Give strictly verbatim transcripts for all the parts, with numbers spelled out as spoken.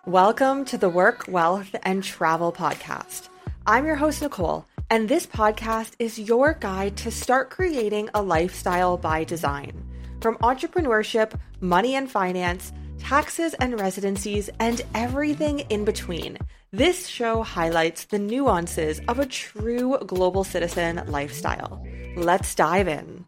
Welcome to the Work, Wealth, and Travel podcast. I'm your host, Nicole, and this podcast is your guide to start creating a lifestyle by design. From entrepreneurship, money and finance, taxes and residencies, and everything in between, this show highlights the nuances of a true global citizen lifestyle. Let's dive in.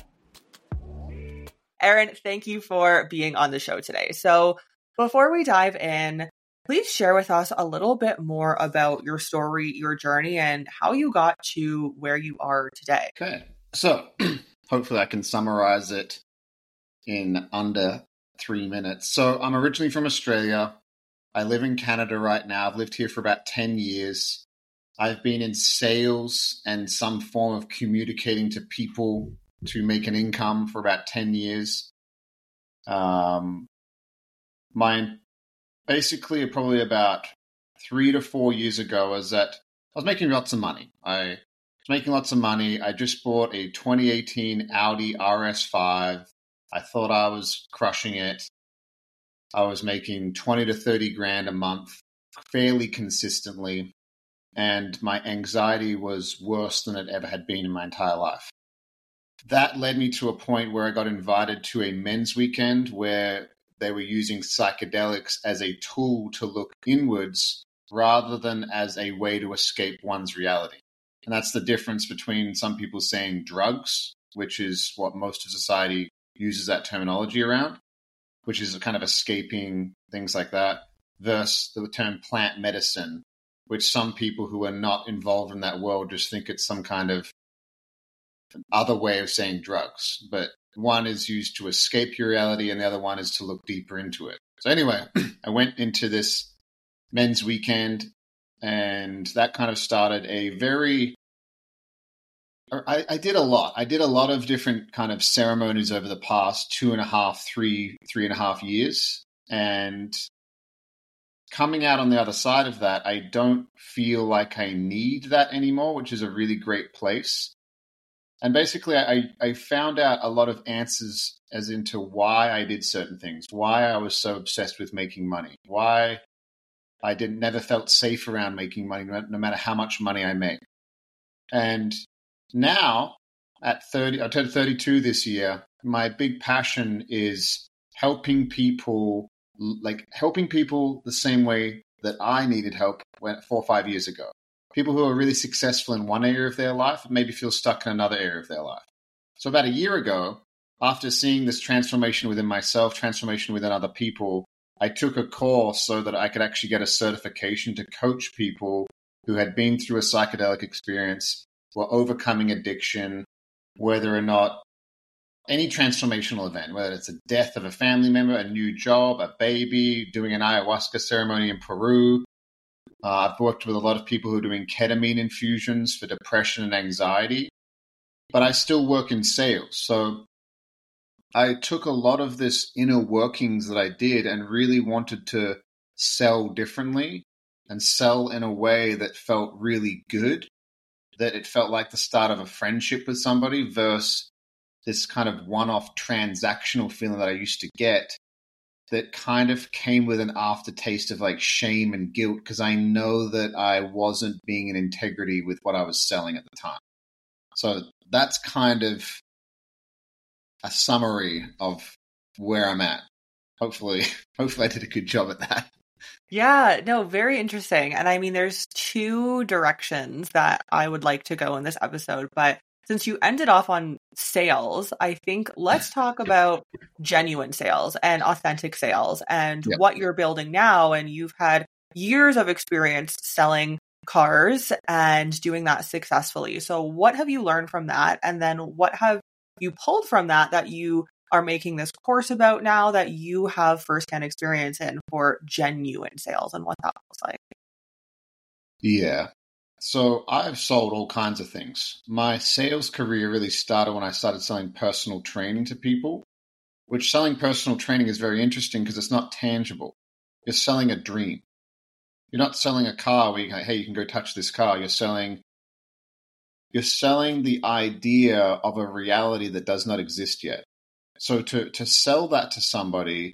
Erin, thank you for being on the show today. So before we dive in, please share with us a little bit more about your story, your journey, and how you got to where you are today. Okay. So hopefully I can summarize it in under three minutes. So I'm originally from Australia. I live in Canada right now. I've lived here for about ten years. I've been in sales and some form of communicating to people to make an income for about ten years. Um, my basically probably about three to four years ago was that I was making lots of money. I was making lots of money. I just bought a twenty eighteen Audi R S five. I thought I was crushing it. I was making twenty to thirty grand a month fairly consistently. And my anxiety was worse than it ever had been in my entire life. That led me to a point where I got invited to a men's weekend where they were using psychedelics as a tool to look inwards rather than as a way to escape one's reality. And that's the difference between some people saying drugs, which is what most of society uses that terminology around, which is kind of escaping things like that, versus the term plant medicine, which some people who are not involved in that world just think it's some kind of other way of saying drugs. But one is used to escape your reality and the other one is to look deeper into it. So anyway, I went into this men's weekend and that kind of started a very, I, I did a lot. I did a lot of different kind of ceremonies over the past two and a half, three, three and a half years. And coming out on the other side of that, I don't feel like I need that anymore, which is a really great place. And basically, I, I found out a lot of answers as into why I did certain things, why I was so obsessed with making money, why I didn't never felt safe around making money, no matter how much money I make. And now, at thirty, I turned thirty-two this year, my big passion is helping people, like helping people the same way that I needed help when, four or five years ago. People who are really successful in one area of their life maybe feel stuck in another area of their life. So about a year ago, after seeing this transformation within myself, transformation within other people, I took a course so that I could actually get a certification to coach people who had been through a psychedelic experience, were overcoming addiction, whether or not any transformational event, whether it's a death of a family member, a new job, a baby, doing an ayahuasca ceremony in Peru. Uh, I've worked with a lot of people who are doing ketamine infusions for depression and anxiety, but I still work in sales. So I took a lot of this inner workings that I did and really wanted to sell differently and sell in a way that felt really good, that it felt like the start of a friendship with somebody versus this kind of one-off transactional feeling that I used to get that kind of came with an aftertaste of like shame and guilt because I know that I wasn't being in integrity with what I was selling at the time. So that's kind of a summary of where I'm at. Hopefully, hopefully I did a good job at that. Yeah, no, very interesting. And I mean, there's two directions that I would like to go in this episode, but since you ended off on sales, I think let's talk about genuine sales and authentic sales and Yep. what you're building now. And you've had years of experience selling cars and doing that successfully. So what have you learned from that? And then what have you pulled from that that you are making this course about now that you have firsthand experience in for genuine sales and what that looks like? Yeah. So I've sold all kinds of things. My sales career really started when I started selling personal training to people, which selling personal training is very interesting because it's not tangible. You're selling a dream. You're not selling a car where you go, hey, you can go touch this car. You're selling, you're selling the idea of a reality that does not exist yet. So to, to sell that to somebody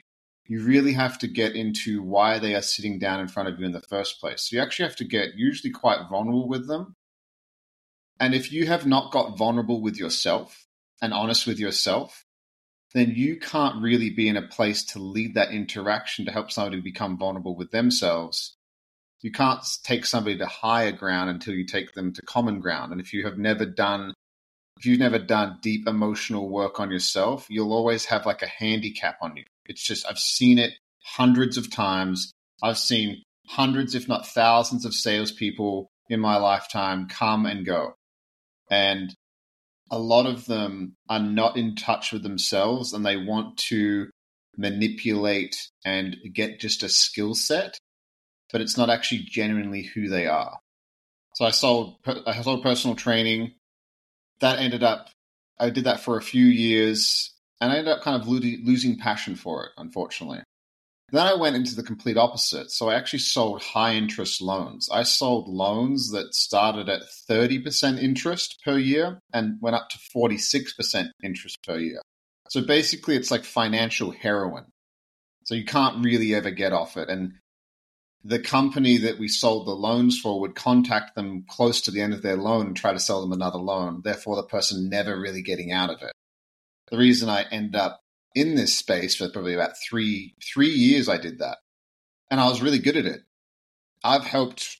you really have to get into why they are sitting down in front of you in the first place. So you actually have to get usually quite vulnerable with them. And if you have not got vulnerable with yourself and honest with yourself, then you can't really be in a place to lead that interaction to help somebody become vulnerable with themselves. You can't take somebody to higher ground until you take them to common ground. And if you have never done, if you've never done deep emotional work on yourself, you'll always have like a handicap on you. It's just, I've seen it hundreds of times. I've seen hundreds, if not thousands of salespeople in my lifetime come and go. And a lot of them are not in touch with themselves, and they want to manipulate and get just a skill set, but it's not actually genuinely who they are. So I sold, I sold personal training. That ended up, I did that for a few years, and I ended up kind of lo- losing passion for it, unfortunately. Then I went into the complete opposite. So I actually sold high interest loans. I sold loans that started at thirty percent interest per year and went up to forty-six percent interest per year. So basically it's like financial heroin. So you can't really ever get off it. And the company that we sold the loans for would contact them close to the end of their loan and try to sell them another loan. Therefore, the person never really getting out of it. The reason I end up in this space for probably about three, three years, I did that. And I was really good at it. I've helped,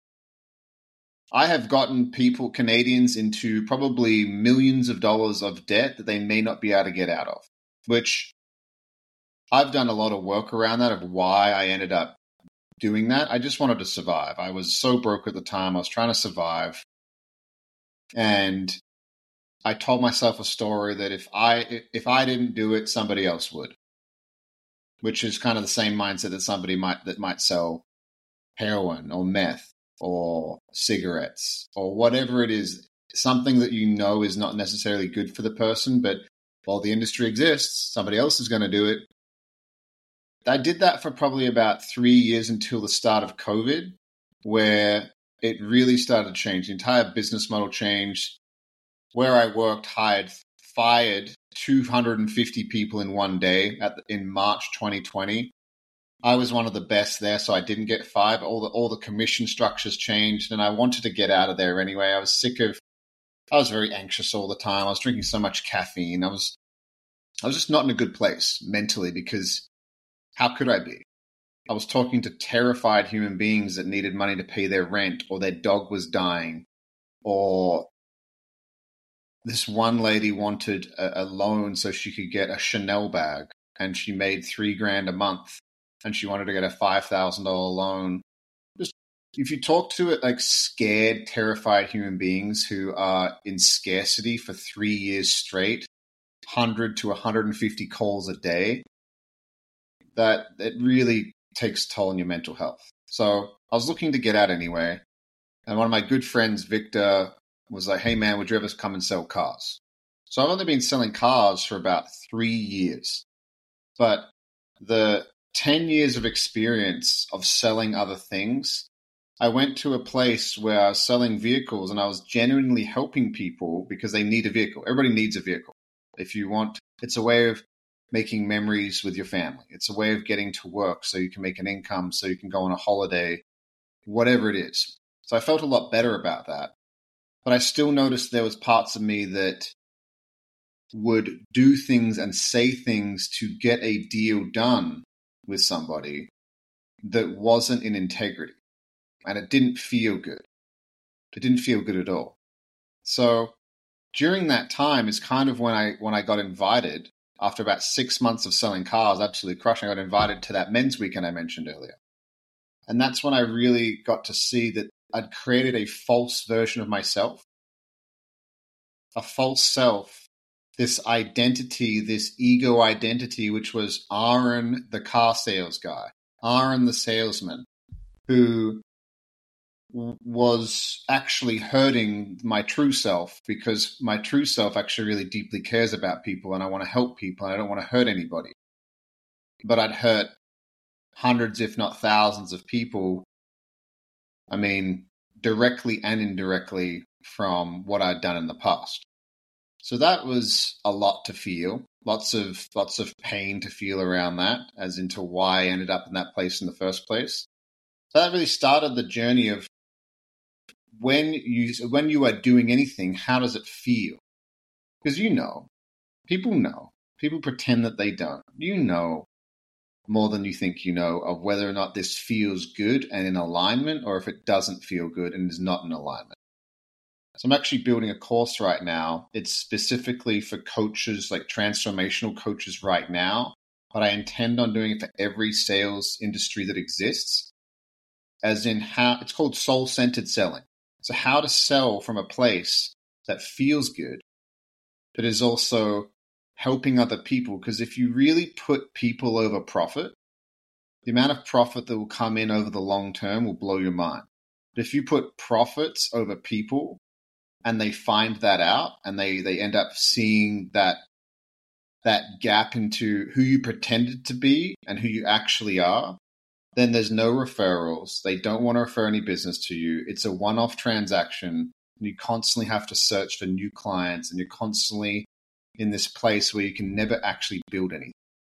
I have gotten people, Canadians, into probably millions of dollars of debt that they may not be able to get out of, which I've done a lot of work around that of why I ended up doing that. I just wanted to survive. I was so broke at the time. I was trying to survive. And I told myself a story that if I if I didn't do it, somebody else would, which is kind of the same mindset that somebody might that might sell heroin or meth or cigarettes or whatever it is, something that you know is not necessarily good for the person, but while the industry exists, somebody else is going to do it. I did that for probably about three years until the start of COVID, where it really started to change. The entire business model changed. Where I worked, hired, fired two hundred fifty people in one day at the, in March twenty twenty. I was one of the best there, so I didn't get fired. All the all the commission structures changed, and I wanted to get out of there anyway. I was sick of. I was very anxious all the time. I was drinking so much caffeine. I was, I was just not in a good place mentally because how could I be? I was talking to terrified human beings that needed money to pay their rent, or their dog was dying, or this one lady wanted a, a loan so she could get a Chanel bag, and she made three grand a month, and she wanted to get a five thousand dollars loan. Just if you talk to it like scared, terrified human beings who are in scarcity for three years straight, one hundred to one hundred fifty calls a day, that it really takes a toll on your mental health. So I was looking to get out anyway, and one of my good friends, Victor, was like, hey man, would you ever come and sell cars? So I've only been selling cars for about three years. But the ten years of experience of selling other things, I went to a place where I was selling vehicles and I was genuinely helping people because they need a vehicle. Everybody needs a vehicle. If you want, it's a way of making memories with your family. It's a way of getting to work so you can make an income, so you can go on a holiday, whatever it is. So I felt a lot better about that. But I still noticed there was parts of me that would do things and say things to get a deal done with somebody that wasn't in integrity. And it didn't feel good. It didn't feel good at all. So during that time is kind of when I when I got invited, after about six months of selling cars, absolutely crushing, I got invited to that men's weekend I mentioned earlier. And that's when I really got to see that I'd created a false version of myself, a false self, this identity, this ego identity, which was Aaron, the car sales guy, Aaron, the salesman, who was actually hurting my true self because my true self actually really deeply cares about people and I want to help people and I don't want to hurt anybody. But I'd hurt hundreds, if not thousands of people, I mean, directly and indirectly from what I'd done in the past. So that was a lot to feel. lots of lots of pain to feel around that, as into why I ended up in that place in the first place. So that really started the journey of when you when you are doing anything, how does it feel? Because you know, people know, people pretend that they don't. You know more than you think you know of whether or not this feels good and in alignment, or if it doesn't feel good and is not in alignment. So I'm actually building a course right now. It's specifically for coaches, like transformational coaches right now, but I intend on doing it for every sales industry that exists, as in how it's called soul-centered selling. So how to sell from a place that feels good, but is also helping other people. Because if you really put people over profit, the amount of profit that will come in over the long term will blow your mind. But if you put profits over people, and they find that out, and they, they end up seeing that that gap into who you pretended to be and who you actually are, then there's no referrals. They don't want to refer any business to you. It's a one-off transaction, and you constantly have to search for new clients, and you're constantly in this place where you can never actually build anything.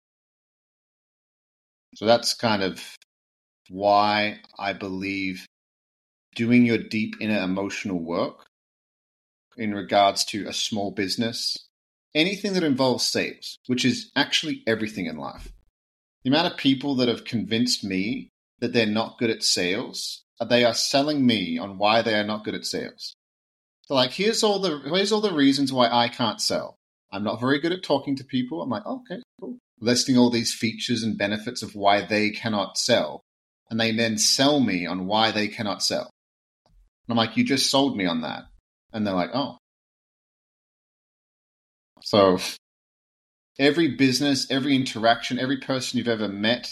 So that's kind of why I believe doing your deep inner emotional work in regards to a small business, anything that involves sales, which is actually everything in life. The amount of people that have convinced me that they're not good at sales, they are selling me on why they are not good at sales. So like, here's all the here's all the reasons why I can't sell. I'm not very good at talking to people. I'm like, oh, okay, cool. Listing all these features and benefits of why they cannot sell. And they then sell me on why they cannot sell. And I'm like, you just sold me on that. And they're like, oh. So every business, every interaction, every person you've ever met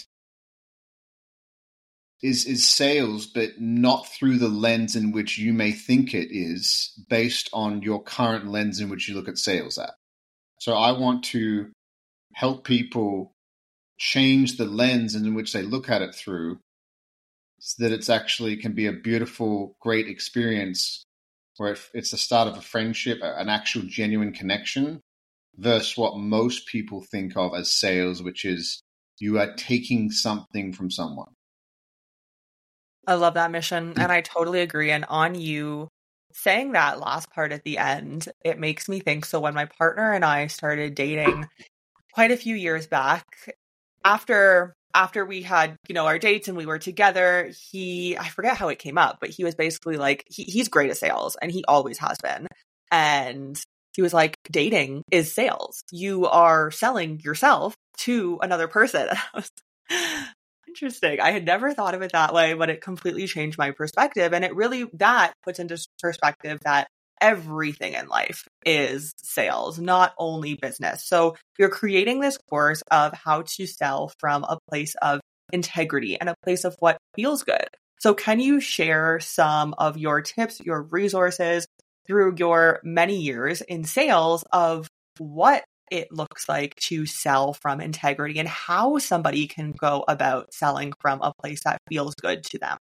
is is sales, but not through the lens in which you may think it is, based on your current lens in which you look at sales at. So I want to help people change the lens in which they look at it through, so that it's actually can be a beautiful, great experience where it's the start of a friendship, an actual genuine connection, versus what most people think of as sales, which is you are taking something from someone. I love that mission, and I totally agree. And on you saying that last part at the end, it makes me think, so when my partner and I started dating quite a few years back, after after we had, you know, our dates and we were together, he, I forget how it came up, but he was basically like, he, he's great at sales, and he always has been. And he was like, dating is sales. You are selling yourself to another person. And I was interesting. I had never thought of it that way, but it completely changed my perspective. And it really, that puts into perspective that everything in life is sales, not only business. So you're creating this course of how to sell from a place of integrity and a place of what feels good. So can you share some of your tips, your resources through your many years in sales of what it looks like to sell from integrity and how somebody can go about selling from a place that feels good to them?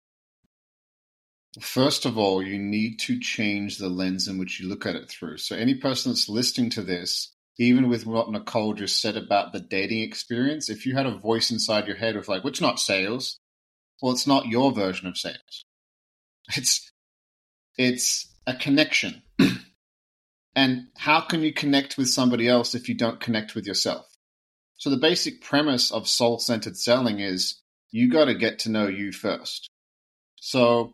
First of all, you need to change the lens in which you look at it through. So any person that's listening to this, even with what Nicole just said about the dating experience, if you had a voice inside your head of like, well, it's not sales, well, it's not your version of sales. It's, it's a connection. And how can you connect with somebody else if you don't connect with yourself? So the basic premise of soul-centered selling is you got to get to know you first. So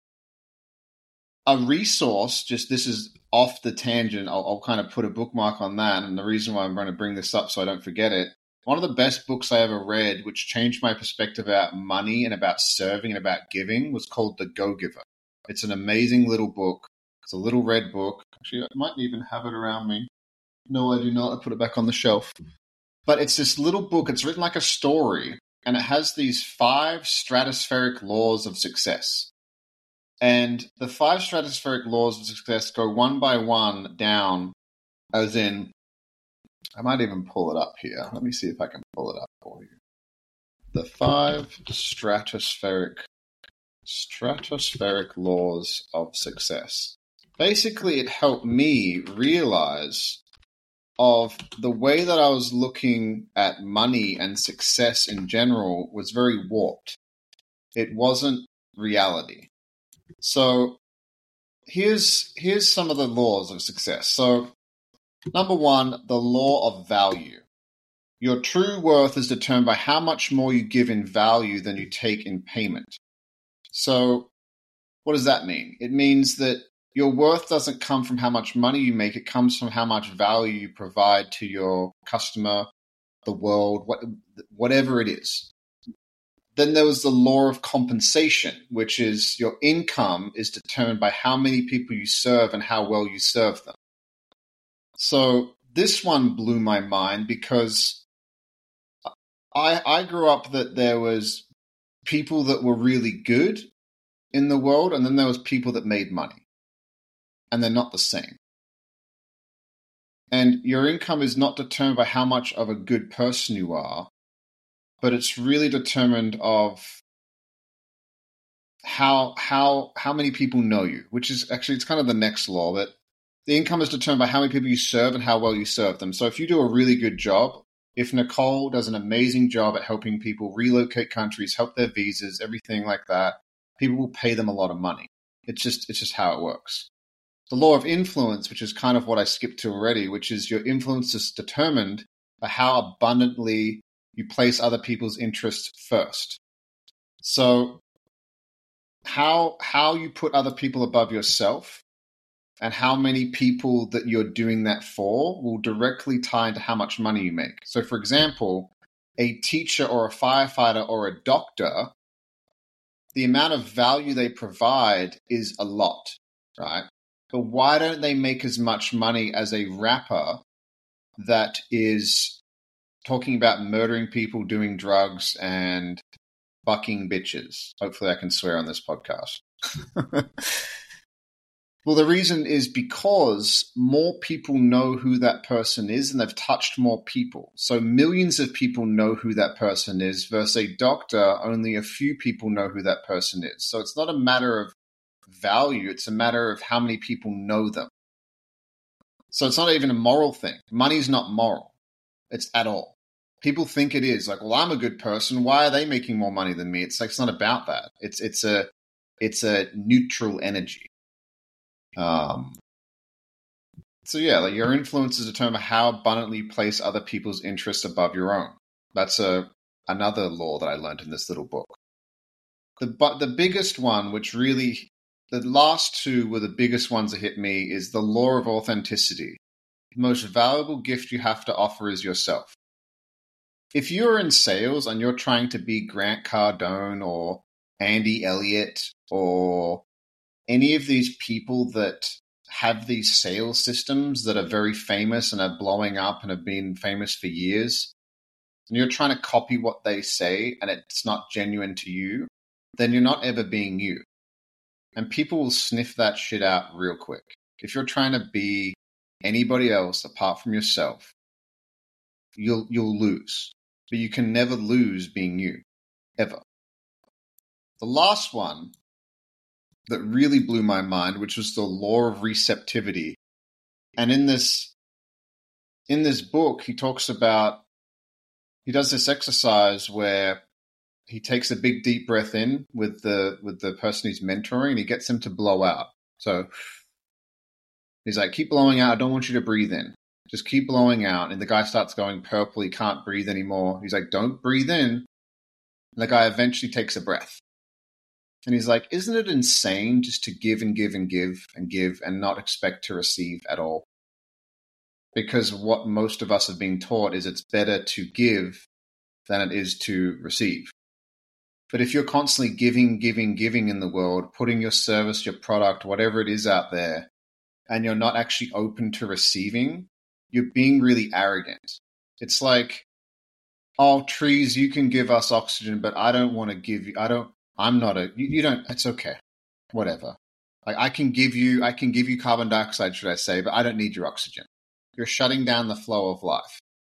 a resource, just this is off the tangent, I'll, I'll kind of put a bookmark on that. And the reason why I'm going to bring this up so I don't forget it, one of the best books I ever read, which changed my perspective about money and about serving and about giving, was called The Go-Giver. It's an amazing little book. It's a little red book. Actually, I might even have it around me. No, I do not. I put it back on the shelf. But it's this little book. It's written like a story, and it has these five stratospheric laws of success. And the five stratospheric laws of success go one by one down, as in, I might even pull it up here. Let me see if I can pull it up for you. The five stratospheric stratospheric laws of success. Basically, it helped me realize of the way that I was looking at money and success in general was very warped. It wasn't reality. So here's here's some of the laws of success. So number one, the law of value. Your true worth is determined by how much more you give in value than you take in payment. So what does that mean? It means that your worth doesn't come from how much money you make. It comes from how much value you provide to your customer, the world, what, whatever it is. Then there was the law of compensation, which is your income is determined by how many people you serve and how well you serve them. So this one blew my mind because I, I grew up that there was people that were really good in the world, and then there was people that made money. And they're not the same. And your income is not determined by how much of a good person you are, but it's really determined of how how how many people know you, which is actually, it's kind of the next law, that the income is determined by how many people you serve and how well you serve them. So if you do a really good job, if Nicole does an amazing job at helping people relocate countries, help their visas, everything like that, people will pay them a lot of money. It's just it's just how it works. The law of influence, which is kind of what I skipped to already, which is your influence is determined by how abundantly you place other people's interests first. So how how you put other people above yourself and how many people that you're doing that for will directly tie into how much money you make. So for example, a teacher or a firefighter or a doctor, the amount of value they provide is a lot, right? But why don't they make as much money as a rapper that is talking about murdering people, doing drugs, and fucking bitches? Hopefully I can swear on this podcast. Well, the reason is because more people know who that person is and they've touched more people. So millions of people know who that person is versus a doctor, only a few people know who that person is. So it's not a matter of value, it's a matter of how many people know them. So it's not even a moral thing. Money's not moral. It's at all. People think it is. Like, well, I'm a good person. Why are they making more money than me? It's like, it's not about that. It's it's a it's a neutral energy. Um, so yeah, like your influence is determined by how abundantly you place other people's interests above your own. That's a another law that I learned in this little book. The but the biggest one, which really, the last two were the biggest ones that hit me, is the law of authenticity. The most valuable gift you have to offer is yourself. If you're in sales and you're trying to be Grant Cardone or Andy Elliott or any of these people that have these sales systems that are very famous and are blowing up and have been famous for years, and you're trying to copy what they say and it's not genuine to you, then you're not ever being you. And people will sniff that shit out real quick. If you're trying to be anybody else apart from yourself, you'll you'll lose. But you can never lose being you, ever. The last one that really blew my mind, which was the law of receptivity. And in this in this book, he talks about, he does this exercise where he takes a big deep breath in with the with the person he's mentoring, and he gets them to blow out. So he's like, keep blowing out. I don't want you to breathe in. Just keep blowing out. And the guy starts going purple. He can't breathe anymore. He's like, don't breathe in. And the guy eventually takes a breath. And he's like, isn't it insane just to give and give and give and give and not expect to receive at all? Because what most of us have been taught is it's better to give than it is to receive. But if you're constantly giving, giving, giving in the world, putting your service, your product, whatever it is out there, and you're not actually open to receiving, you're being really arrogant. It's like, oh, trees, you can give us oxygen, but I don't want to give you, I don't, I'm not a, you, you don't, it's okay. Whatever. Like I can give you, I can give you carbon dioxide, should I say, but I don't need your oxygen. You're shutting down the flow of life.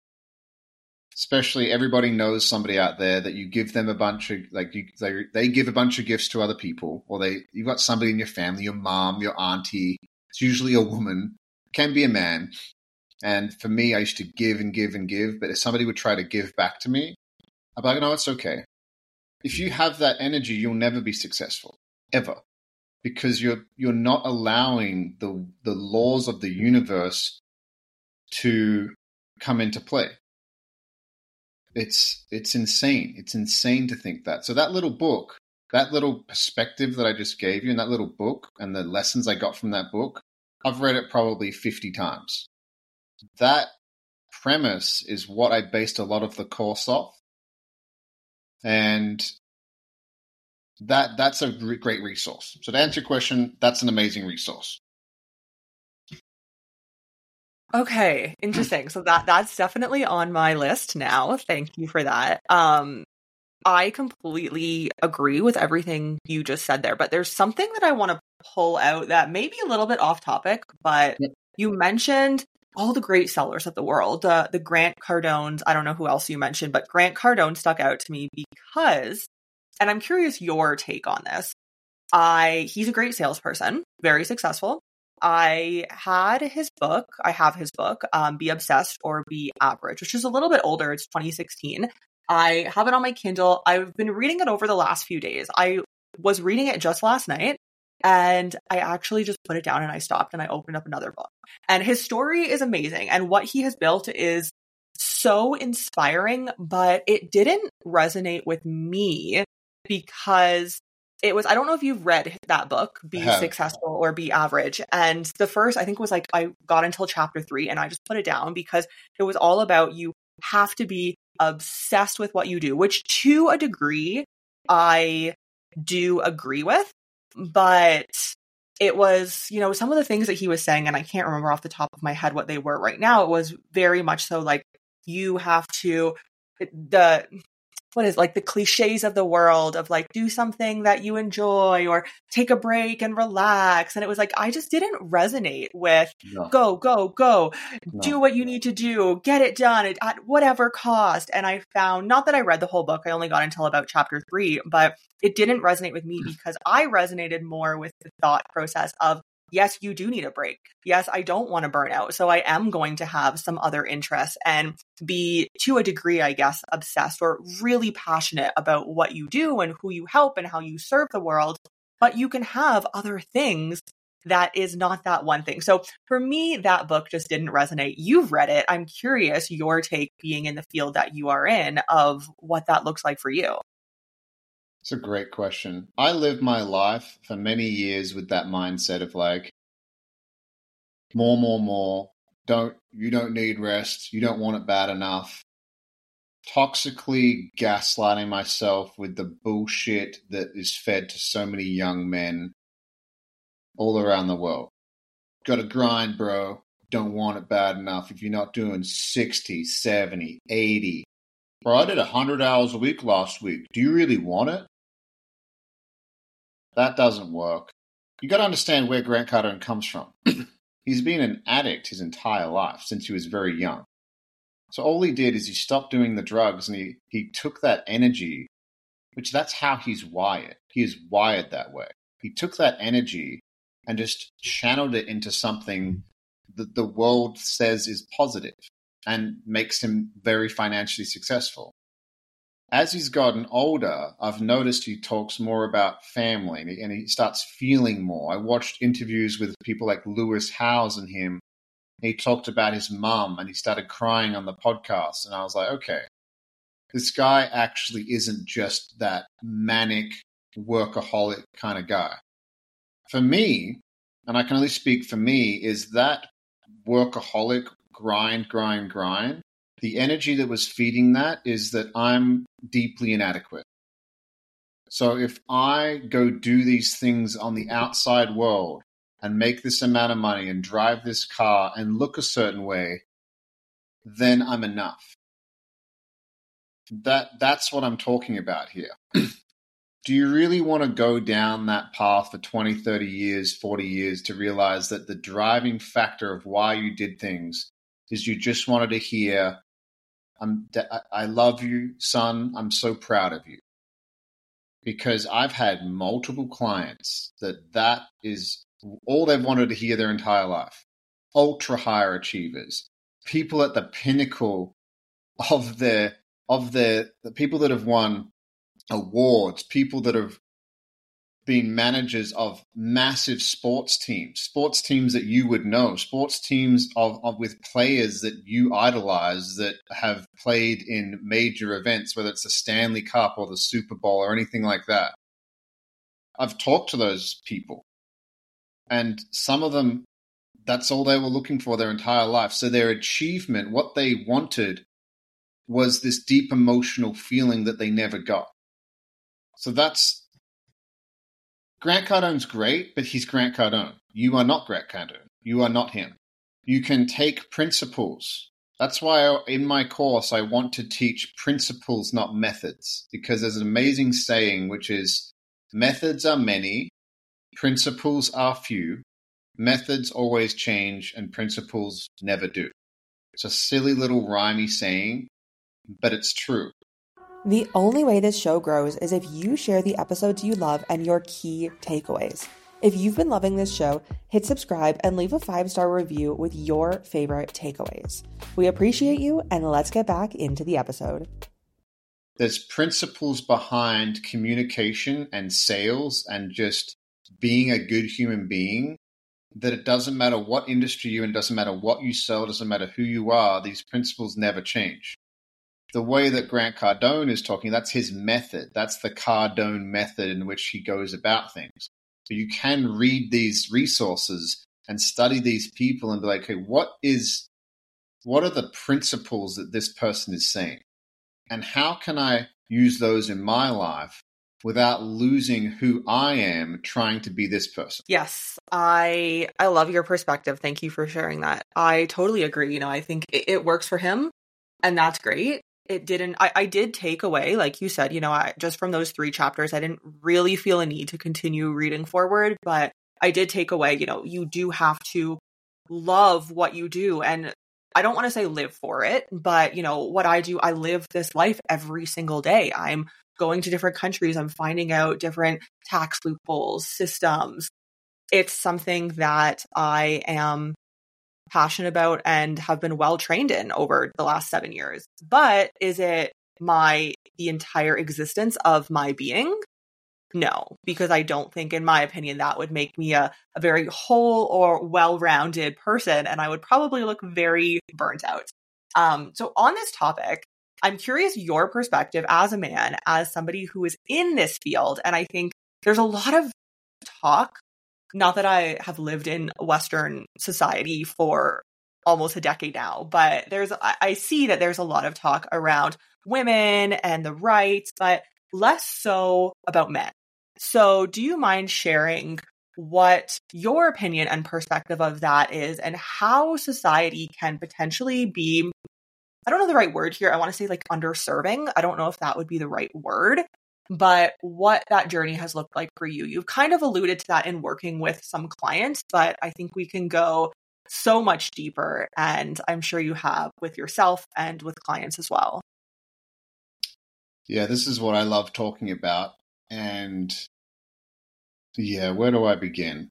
Especially everybody knows somebody out there that you give them a bunch of, like you, they, they give a bunch of gifts to other people, or they, you've got somebody in your family, your mom, your auntie. It's usually a woman, can be a man. And for me, I used to give and give and give. But if somebody would try to give back to me, I'd be like, no, it's okay. If you have that energy, you'll never be successful, ever. Because you're you're not allowing the the laws of the universe to come into play. It's it's insane. It's insane to think that. So that little book, that little perspective that I just gave you in that little book and the lessons I got from that book, I've read it probably fifty times. That premise is what I based a lot of the course off. And that that's a great resource. So to answer your question, that's an amazing resource. Okay, interesting. So that that's definitely on my list now. Thank you for that. Um, I completely agree with everything you just said there, but there's something that I want to pull out that may be a little bit off topic, but yep. You mentioned all the great sellers of the world, uh, the Grant Cardones. I don't know who else you mentioned, but Grant Cardone stuck out to me because, and I'm curious your take on this. I he's a great salesperson, very successful. I had his book, I have his book, um, Be Obsessed or Be Average, which is a little bit older. It's twenty sixteen. I have it on my Kindle. I've been reading it over the last few days. I was reading it just last night and I actually just put it down and I stopped and I opened up another book. And his story is amazing. And what he has built is so inspiring, but it didn't resonate with me because it was, I don't know if you've read that book, Be Successful or Be Average. And the first, I think was like, I got until chapter three and I just put it down because it was all about you have to be obsessed with what you do, which to a degree, I do agree with. But it was, you know, some of the things that he was saying, and I can't remember off the top of my head what they were right now. It was very much so like you have to, the, what is like the cliches of the world of like, do something that you enjoy or take a break and relax. And it was like, I just didn't resonate with no. go, go, go, no. do what you need to do, get it done at, at whatever cost. And I found, not that I read the whole book, I only got until about chapter three, but it didn't resonate with me because I resonated more with the thought process of, yes, you do need a break. Yes, I don't want to burn out. So I am going to have some other interests and be, to a degree, I guess, obsessed or really passionate about what you do and who you help and how you serve the world. But you can have other things that is not that one thing. So for me, that book just didn't resonate. You've read it. I'm curious your take, being in the field that you are in, of what that looks like for you. It's a great question. I lived my life for many years with that mindset of like, more, more, more. Don't, you don't need rest. You don't want it bad enough. Toxically gaslighting myself with the bullshit that is fed to so many young men all around the world. Got to grind, bro. Don't want it bad enough. If you're not doing sixty, seventy, eighty. Bro, I did one hundred hours a week last week. Do you really want it? That doesn't work. You got to understand where Grant Cardone comes from. He's been an addict his entire life since he was very young. So all he did is he stopped doing the drugs and he, he took that energy, which that's how he's wired. He is wired that way. He took that energy and just channeled it into something that the world says is positive and makes him very financially successful. As he's gotten older, I've noticed he talks more about family and he, and he starts feeling more. I watched interviews with people like Lewis Howes and him. He talked about his mum and he started crying on the podcast. And I was like, okay, this guy actually isn't just that manic workaholic kind of guy. For me, and I can only speak for me, is that workaholic grind, grind, grind. The energy that was feeding that is that I'm deeply inadequate. So if I go do these things on the outside world and make this amount of money and drive this car and look a certain way, then I'm enough. That that's what I'm talking about here. Do you really want to go down that path for twenty, thirty years, forty years to realize that the driving factor of why you did things is you just wanted to hear, I'm, I love you, son. I'm so proud of you. Because I've had multiple clients that that is all they've wanted to hear their entire life. Ultra higher achievers. people at the pinnacle of their of their the people that have won awards, people that have been managers of massive sports teams, sports teams that you would know, sports teams of, of with players that you idolize that have played in major events, whether it's the Stanley Cup or the Super Bowl or anything like that. I've talked to those people, and some of them, that's all they were looking for their entire life. So their achievement, what they wanted, was this deep emotional feeling that they never got. So that's Grant Cardone's great, but he's Grant Cardone. You are not Grant Cardone. You are not him. You can take principles. That's why I, in my course, I want to teach principles, not methods, because there's an amazing saying, which is methods are many, principles are few, methods always change, and principles never do. It's a silly little rhymey saying, but it's true. The only way this show grows is if you share the episodes you love and your key takeaways. If you've been loving this show, hit subscribe and leave a five-star review with your favorite takeaways. We appreciate you, and let's get back into the episode. There's principles behind communication and sales and just being a good human being, that it doesn't matter what industry you're in, it doesn't matter what you sell, it doesn't matter who you are, these principles never change. The way that Grant Cardone is talking, that's his method. That's the Cardone method in which he goes about things. So you can read these resources and study these people and be like, okay, what is, what are the principles that this person is saying? And how can I use those in my life without losing who I am trying to be this person? Yes, I I love your perspective. Thank you for sharing that. I totally agree. You know, I think it, it works for him, and that's great. It didn't, I, I did take away, like you said, you know, I just from those three chapters, I didn't really feel a need to continue reading forward, but I did take away, you know, you do have to love what you do. And I don't want to say live for it, but you know, what I do, I live this life every single day. I'm going to different countries. I'm finding out different tax loopholes, systems. It's something that I am passionate about and have been well trained in over the last seven years. But is it my the entire existence of my being? No, because I don't think, in my opinion, that would make me a, a very whole or well-rounded person, and I would probably look very burnt out. Um, so on this topic, I'm curious your perspective as a man, as somebody who is in this field, and I think there's a lot of talk. Not that I have lived in Western society for almost a decade now, but there's I see that there's a lot of talk around women and the rights, but less so about men. So do you mind sharing what your opinion and perspective of that is, and how society can potentially be, I don't know the right word here, I want to say like underserving. I don't know if that would be the right word. But what that journey has looked like for you. You've kind of alluded to that in working with some clients, but I think we can go so much deeper, and I'm sure you have with yourself and with clients as well. Yeah, this is what I love talking about. And yeah, where do I begin?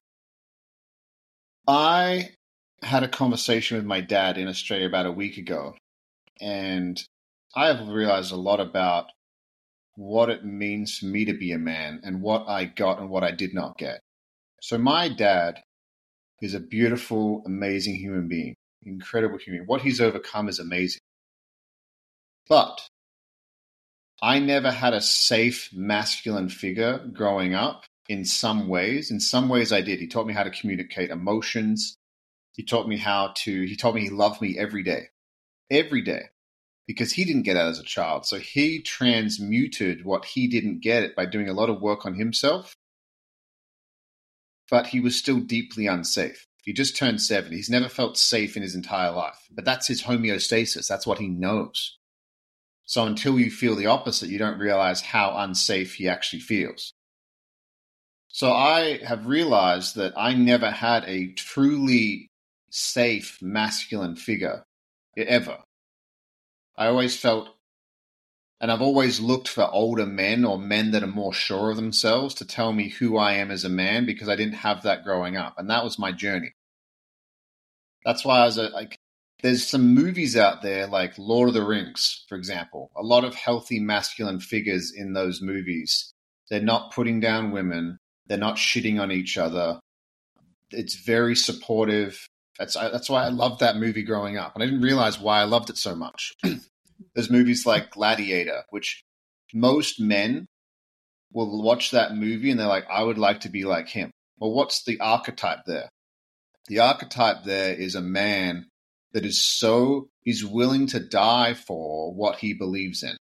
I had a conversation with my dad in Australia about a week ago, and I have realized a lot about what it means for me to be a man and what I got and what I did not get. So my dad is a beautiful, amazing human being, incredible human being. What he's overcome is amazing. But I never had a safe masculine figure growing up in some ways. In some ways I did. He taught me how to communicate emotions. He taught me how to, he told me he loved me every day, every day. Because he didn't get that as a child. So he transmuted what he didn't get by doing a lot of work on himself. But he was still deeply unsafe. He just turned seventy. He's never felt safe in his entire life. But that's his homeostasis. That's what he knows. So until you feel the opposite, you don't realize how unsafe he actually feels. So I have realized that I never had a truly safe masculine figure ever. I always felt, and I've always looked for older men or men that are more sure of themselves to tell me who I am as a man, because I didn't have that growing up. And that was my journey. That's why I was a, like, there's some movies out there like Lord of the Rings, for example. A lot of healthy masculine figures in those movies. They're not putting down women. They're not shitting on each other. It's very supportive. That's that's why I loved that movie growing up. And I didn't realize why I loved it so much. There's movies like Gladiator, which most men will watch that movie and they're like, I would like to be like him. Well, what's the archetype there? The archetype there is a man that is so, he's willing to die for what he believes in.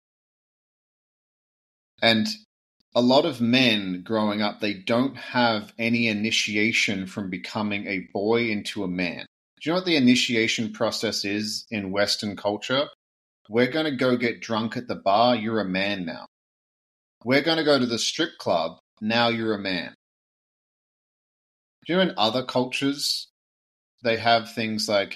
And a lot of men growing up, they don't have any initiation from becoming a boy into a man. Do you know what the initiation process is in Western culture? We're going to go get drunk at the bar. You're a man now. We're going to go to the strip club. Now you're a man. Do you know in other cultures, they have things like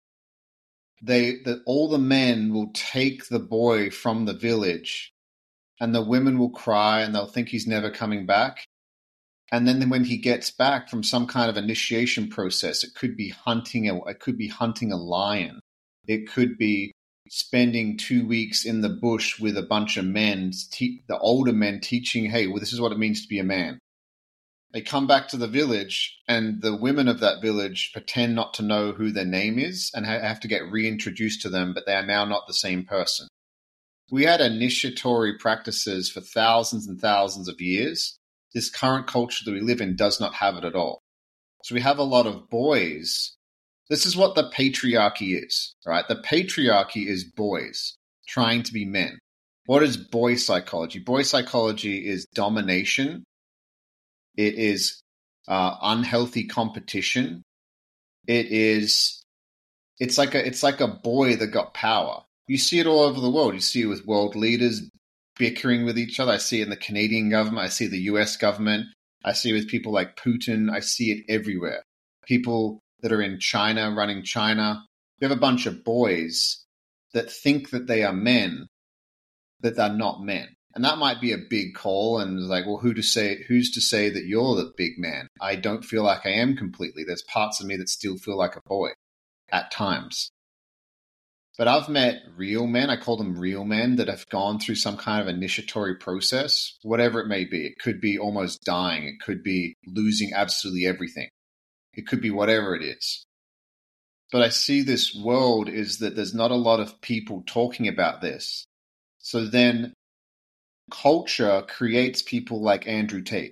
they that all the men will take the boy from the village and the women will cry and they'll think he's never coming back. And then when he gets back from some kind of initiation process, it could be hunting a, it could be hunting a lion. It could be spending two weeks in the bush with a bunch of men, te- the older men teaching, hey, well, this is what it means to be a man. They come back to the village and the women of that village pretend not to know who their name is and ha- have to get reintroduced to them, but they are now not the same person. We had initiatory practices for thousands and thousands of years. This current culture that we live in does not have it at all. So we have a lot of boys. This is what the patriarchy is, right? The patriarchy is boys trying to be men. What is boy psychology? Boy psychology is domination. It is uh, unhealthy competition. It is, it's like a, it's like a boy that got power. You see it all over the world. You see it with world leaders bickering with each other. I see it in the Canadian government. I see the U S government. I see it with people like Putin. I see it everywhere. People that are in China, running China. You have a bunch of boys that think that they are men, that they're not men. And that might be a big call and like, well, who to say, who's to say that you're the big man? I don't feel like I am completely. There's parts of me that still feel like a boy at times. But I've met real men, I call them real men, that have gone through some kind of initiatory process, whatever it may be. It could be almost dying. It could be losing absolutely everything. It could be whatever it is. But I see this world is that there's not a lot of people talking about this. So then culture creates people like Andrew Tate.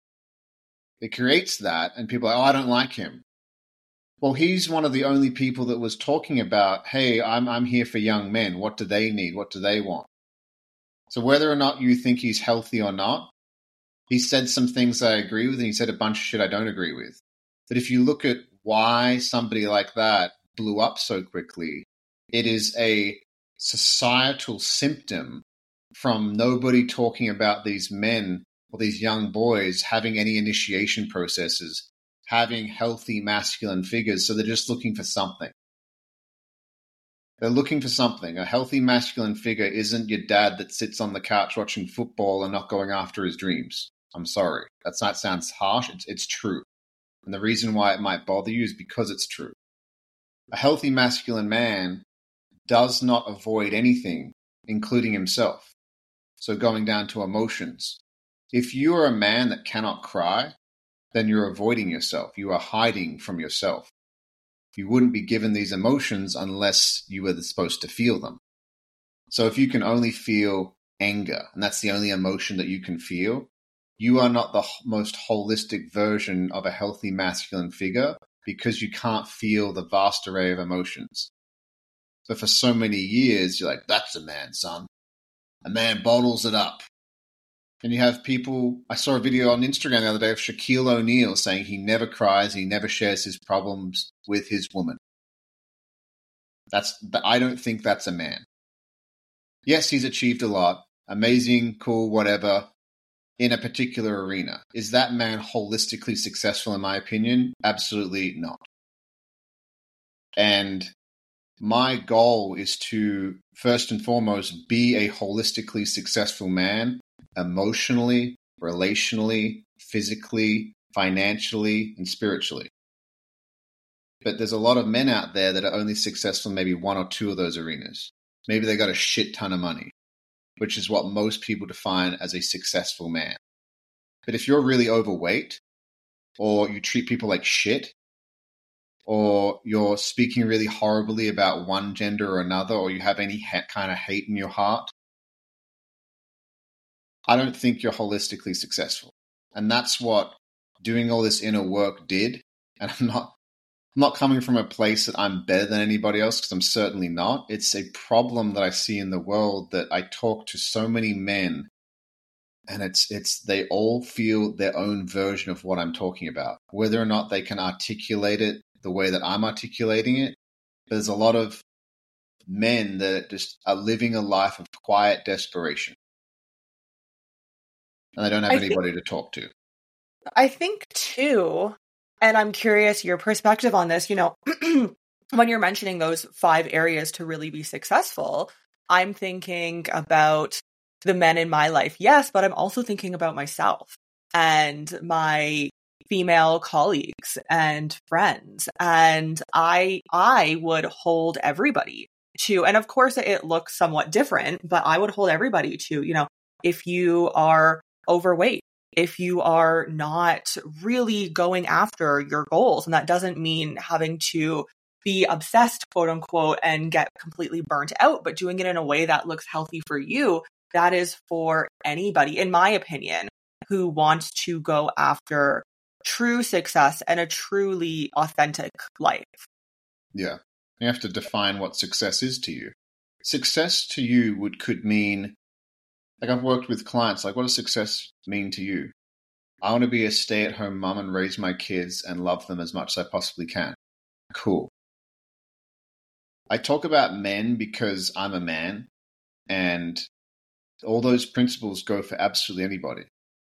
It creates that, and people are like, oh, I don't like him. Well, he's one of the only people that was talking about, hey, I'm I'm here for young men. What do they need? What do they want? So whether or not you think he's healthy or not, he said some things I agree with, and he said a bunch of shit I don't agree with. But if you look at why somebody like that blew up so quickly, it is a societal symptom from nobody talking about these men or these young boys having any initiation processes, having healthy masculine figures, so they're just looking for something. They're looking for something. A healthy masculine figure isn't your dad that sits on the couch watching football and not going after his dreams. I'm sorry. That's not sounds harsh. It's, it's true. And the reason why it might bother you is because it's true. A healthy masculine man does not avoid anything, including himself. So going down to emotions. If you are a man that cannot cry, then you're avoiding yourself. You are hiding from yourself. You wouldn't be given these emotions unless you were supposed to feel them. So if you can only feel anger, and that's the only emotion that you can feel, you are not the most holistic version of a healthy masculine figure because you can't feel the vast array of emotions. But for so many years, you're like, that's a man, son. A man bottles it up. And you have people, I saw a video on Instagram the other day of Shaquille O'Neal saying he never cries, he never shares his problems with his woman. That's, I don't think that's a man. Yes, he's achieved a lot, amazing, cool, whatever, in a particular arena. Is that man holistically successful in my opinion? Absolutely not. And my goal is to, first and foremost, be a holistically successful man, emotionally, relationally, physically, financially, and spiritually. But there's a lot of men out there that are only successful in maybe one or two of those arenas. Maybe they got a shit ton of money, which is what most people define as a successful man. But if you're really overweight, or you treat people like shit, or you're speaking really horribly about one gender or another, or you have any ha- kind of hate in your heart, I don't think you're holistically successful. And that's what doing all this inner work did. And I'm not I'm not coming from a place that I'm better than anybody else, because I'm certainly not. It's a problem that I see in the world that I talk to so many men, and it's it's they all feel their own version of what I'm talking about. Whether or not they can articulate it the way that I'm articulating it, there's a lot of men that just are living a life of quiet desperation. And they don't have I anybody think, to talk to. I think, too, and I'm curious your perspective on this, you know, when you're mentioning those five areas to really be successful, I'm thinking about the men in my life, yes, but I'm also thinking about myself and my female colleagues and friends. And I I would hold everybody to, and of course it looks somewhat different, but I would hold everybody to, you know, if you are overweight, if you are not really going after your goals, and that doesn't mean having to be obsessed, quote unquote, and get completely burnt out, but doing it in a way that looks healthy for you, that is for anybody, in my opinion, who wants to go after true success and a truly authentic life. Yeah. You have to define what success is to you. Success to you would could mean, like I've worked with clients, like what does success mean to you? I want to be a stay-at-home mom and raise my kids and love them as much as I possibly can. Cool. I talk about men because I'm a man, and all those principles go for absolutely anybody.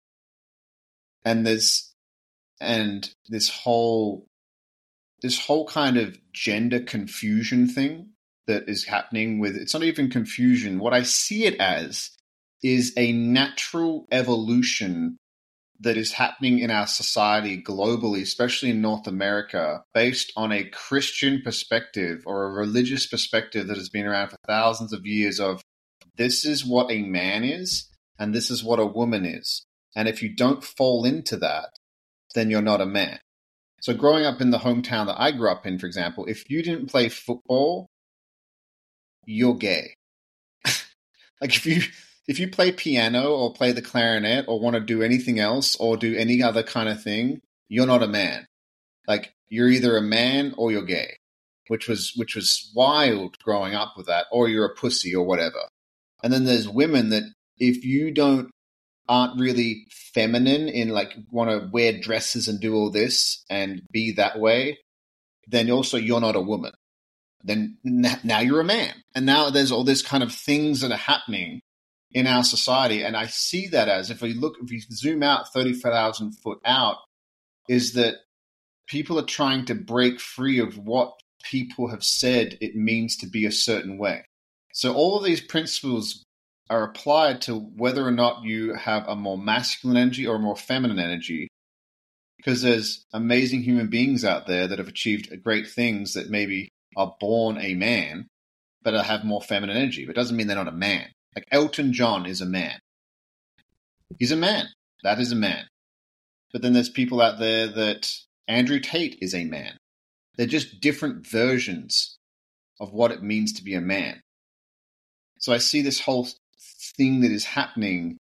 And there's and this whole this whole kind of gender confusion thing that is happening with, it's not even confusion. What I see it as is a natural evolution that is happening in our society globally, especially in North America, based on a Christian perspective or a religious perspective that has been around for thousands of years of this is what a man is and this is what a woman is. And if you don't fall into that, then you're not a man. So growing up in the hometown that I grew up in, for example, if you didn't play football, you're gay. Like if you if you play piano or play the clarinet or want to do anything else or do any other kind of thing, you're not a man. Like you're either a man or you're gay, which was which was wild growing up with that, or you're a pussy or whatever. And then there's women that if you don't aren't really feminine in like want to wear dresses and do all this and be that way, then also you're not a woman. Then now you're a man. And now there's all this kind of things that are happening in our society. And I see that as, if we look, if you zoom out thirty thousand foot out, is that people are trying to break free of what people have said it means to be a certain way. So all of these principles are applied to whether or not you have a more masculine energy or a more feminine energy, because there's amazing human beings out there that have achieved great things that maybe are born a man, but have more feminine energy. But it doesn't mean they're not a man. Like Elton John is a man. He's a man. That is a man. But then there's people out there that Andrew Tate is a man. They're just different versions of what it means to be a man. So I see this whole thing that is happening.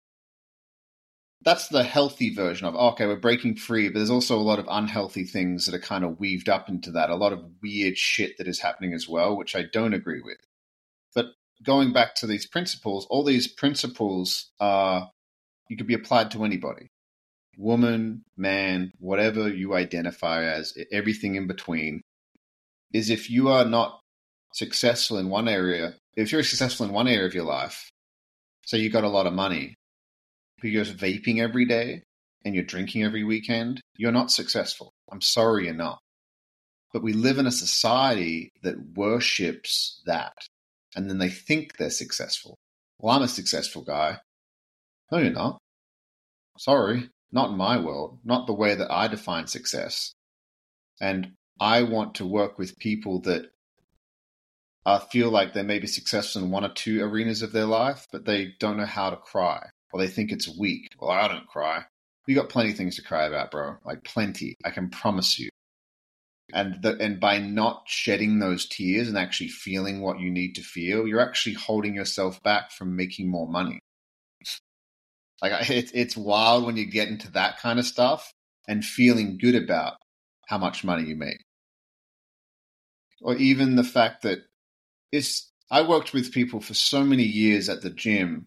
That's the healthy version of, okay, we're breaking free, but there's also a lot of unhealthy things that are kind of weaved up into that, a lot of weird shit that is happening as well, which I don't agree with. But going back to these principles, all these principles are, you could be applied to anybody. Woman, man, whatever you identify as, everything in between, is if you are not successful in one area, if you're successful in one area of your life, so you got a lot of money, but you're just vaping every day and you're drinking every weekend, you're not successful. I'm sorry you're not. But we live in a society that worships that, and then they think they're successful. Well, I'm a successful guy. No, you're not. Sorry, not in my world, not the way that I define success. And I want to work with people that uh, feel like they may be successful in one or two arenas of their life, but they don't know how to cry, or they think it's weak. Well, I don't cry. You got plenty of things to cry about, bro. Like plenty. I can promise you. And the, and by not shedding those tears and actually feeling what you need to feel, you're actually holding yourself back from making more money. Like it's it's wild when you get into that kind of stuff and feeling good about how much money you make, or even the fact that it's. I worked with people for so many years at the gym,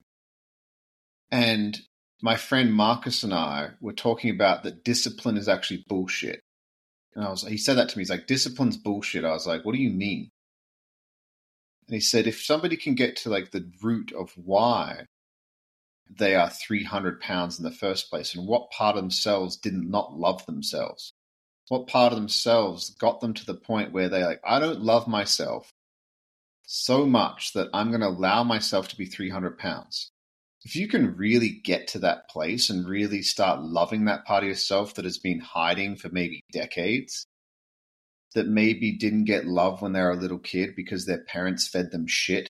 and my friend Marcus and I were talking about that discipline is actually bullshit. And I was, he said that to me. He's like, discipline's bullshit. I was like, what do you mean? And he said, if somebody can get to like the root of why they are three hundred pounds in the first place, and what part of themselves did not love themselves, what part of themselves got them to the point where they're like, I don't love myself so much that I'm going to allow myself to be three hundred pounds. If you can really get to that place and really start loving that part of yourself that has been hiding for maybe decades, that maybe didn't get love when they were a little kid because their parents fed them shit,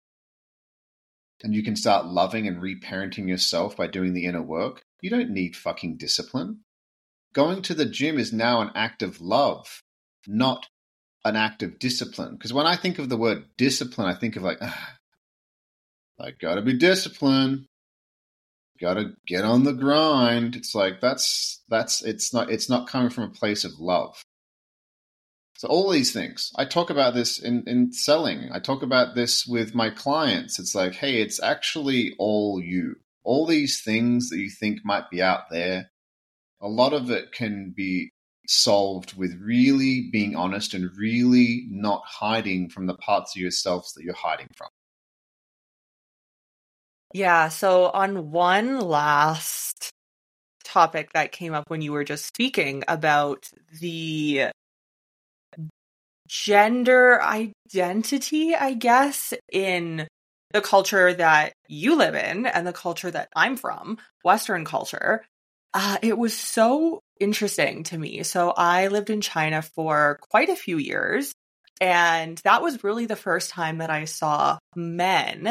and you can start loving and reparenting yourself by doing the inner work, you don't need fucking discipline. Going to the gym is now an act of love, not an act of discipline. Because when I think of the word discipline, I think of like, ah, I gotta be disciplined. Gotta get on the grind. It's like that's that's it's not it's not coming from a place of love. So all these things, I talk about this in, in selling. I talk about this with my clients. It's like, hey, it's actually all you. All these things that you think might be out there, a lot of it can be solved with really being honest and really not hiding from the parts of yourselves that you're hiding from. Yeah, so on one last topic that came up when you were just speaking about the gender identity, I guess, in the culture that you live in and the culture that I'm from, Western culture, uh, it was so interesting to me. So I lived in China for quite a few years, and that was really the first time that I saw men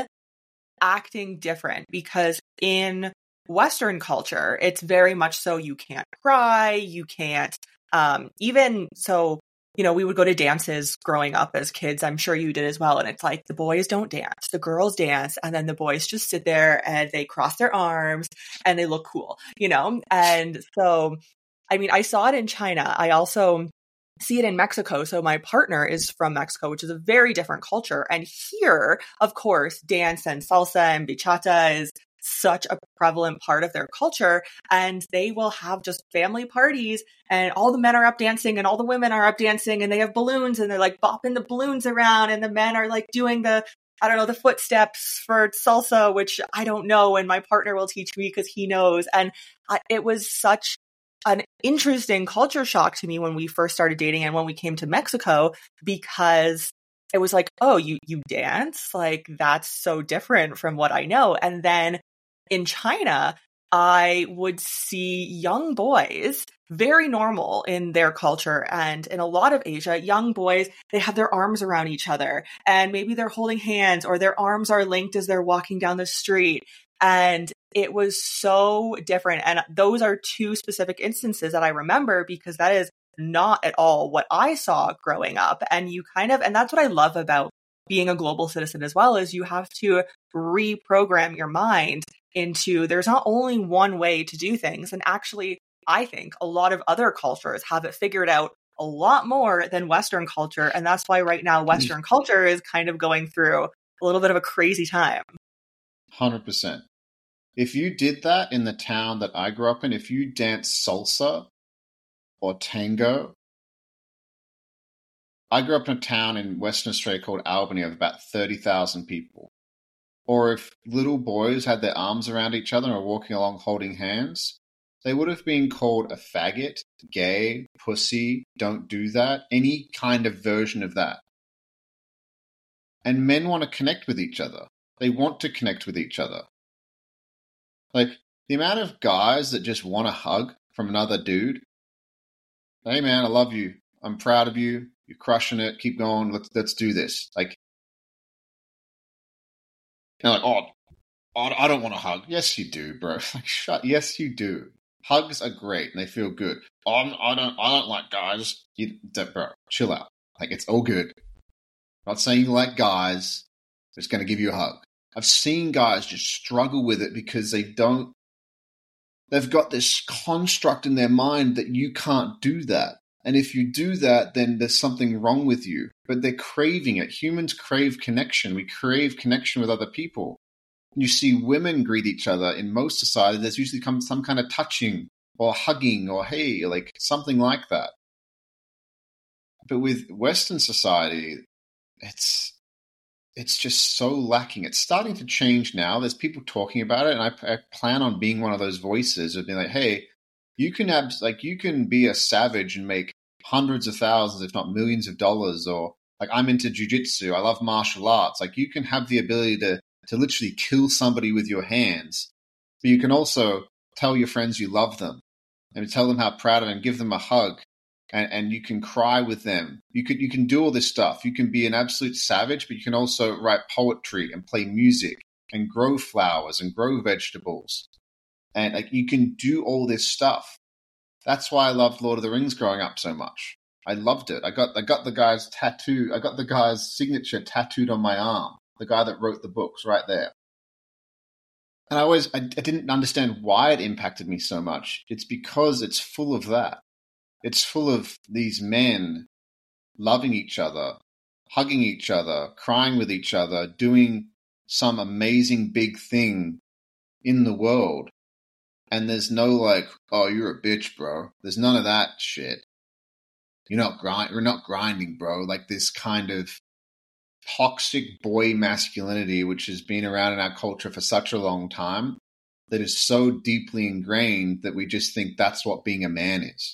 acting different, because in Western culture, it's very much so you can't cry, you can't, um, even so, you know, we would go to dances growing up as kids. I'm sure you did as well. And it's like the boys don't dance, the girls dance, and then the boys just sit there and they cross their arms and they look cool, you know? And so, I mean, I saw it in China. I also see it in Mexico. So my partner is from Mexico, which is a very different culture. And here, of course, dance and salsa and bachata is such a prevalent part of their culture. And they will have just family parties and all the men are up dancing and all the women are up dancing and they have balloons and they're like bopping the balloons around and the men are like doing the, I don't know, the footsteps for salsa, which I don't know. And my partner will teach me because he knows. And I, it was such an interesting culture shock to me when we first started dating and when we came to Mexico, because it was like, oh, you, you dance? Like, that's so different from what I know. And then in China, I would see young boys, very normal in their culture. And in a lot of Asia, young boys, they have their arms around each other and maybe they're holding hands or their arms are linked as they're walking down the street. And it was so different. And those are two specific instances that I remember because that is not at all what I saw growing up. And you kind of, and that's what I love about being a global citizen as well, is you have to reprogram your mind into there's not only one way to do things. And actually, I think a lot of other cultures have it figured out a lot more than Western culture. And that's why right now Western culture is kind of going through a little bit of a crazy time. one hundred percent. If you did that in the town that I grew up in, if you danced salsa or tango, I grew up in a town in Western Australia called Albany of about thirty thousand people. Or if little boys had their arms around each other and were walking along holding hands, they would have been called a faggot, gay, pussy, don't do that, any kind of version of that. And men want to connect with each other. They want to connect with each other. Like, the amount of guys that just want a hug from another dude. Hey man, I love you. I'm proud of you. You're crushing it. Keep going. Let's let's do this. Like, you're like, oh, oh, I don't want a hug. Yes, you do, bro. Like, shut. Yes, you do. Hugs are great and they feel good. Oh, I'm, I don't. I don't like guys. You, bro, chill out. Like, it's all good. I'm not saying you like guys. I'm just going to give you a hug. I've seen guys just struggle with it because they don't. They've got this construct in their mind that you can't do that. And if you do that, then there's something wrong with you. But they're craving it. Humans crave connection. We crave connection with other people. You see women greet each other in most societies. There's usually some kind of touching or hugging or hey, like something like that. But with Western society, it's it's just so lacking. It's starting to change now. There's people talking about it, and I, I plan on being one of those voices of being like, hey, you can have like you can be a savage and make hundreds of thousands, if not millions of dollars, or like I'm into jiu-jitsu. I love martial arts. Like you can have the ability to to literally kill somebody with your hands. But you can also tell your friends you love them and tell them how proud of them, give them a hug, and, and you can cry with them. You could you can do all this stuff. You can be an absolute savage, but you can also write poetry and play music and grow flowers and grow vegetables. And like you can do all this stuff. That's why I loved Lord of the Rings growing up so much. I loved it. I got I got the guy's tattoo. I got the guy's signature tattooed on my arm. The guy that wrote the books right there. And I always, I, I didn't understand why it impacted me so much. It's because it's full of that. It's full of these men loving each other, hugging each other, crying with each other, doing some amazing big thing in the world. And there's no like, oh, you're a bitch, bro. There's none of that shit. You're not grind, you're not grinding, bro. Like this kind of toxic boy masculinity, which has been around in our culture for such a long time, that is so deeply ingrained that we just think that's what being a man is.